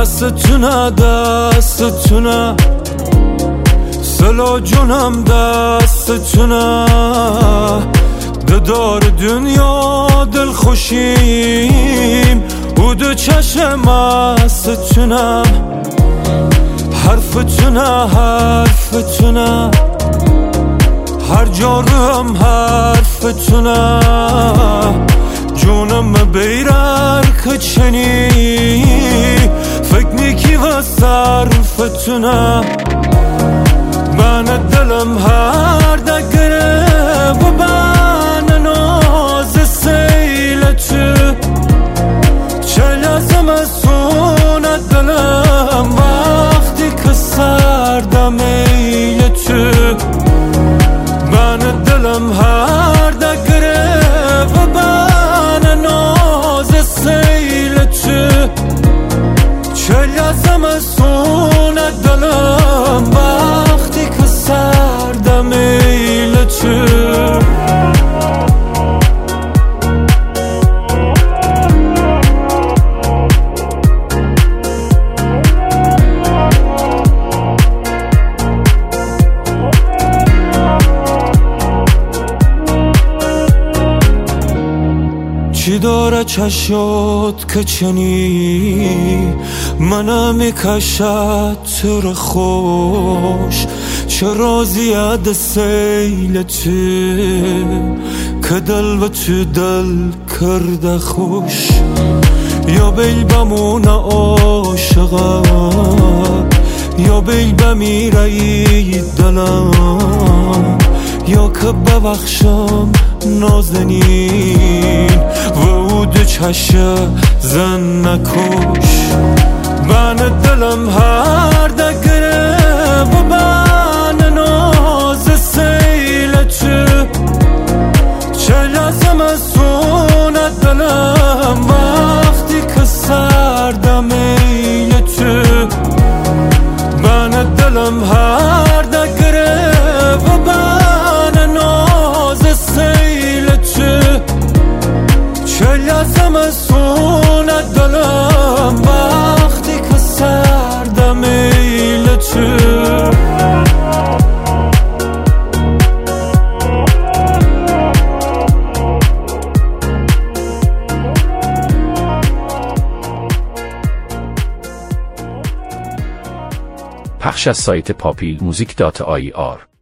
دستتونه سلا جونم دستتونه ددار دنیا دل خوشیم او دو چشم مستتونه حرفتونه هر جارم حرفتونه جونم بیرر کچنی فکر نیکی و صرفتونه من دلم هر دگره و من ناز سیل تو چه لازم سونه دلم وقتی که سردم ایل تو من دلم هر دگره و من ناز سیل تو چه لازم سونه دلم وقتی که سردم ایل تو چی داره چشات که چنی منم میکشد تو رو خوش چه راضی اد سیل تو که دل و تو دل کرده خوش یا بیل بمونه عاشقه یا بیل بمیره ای دلم یا که ببخشم نازنین و او دو چشه زن نکش من دلم هر دگره و من ناز سیل تو چه لازم سونه دلم وقتی که سردم ایل تو من دلم هر دگره و من ناز سیل تو چه لازم سونه دلم وقتی که سردم ایل تو پخش از سایت papilmusic.ir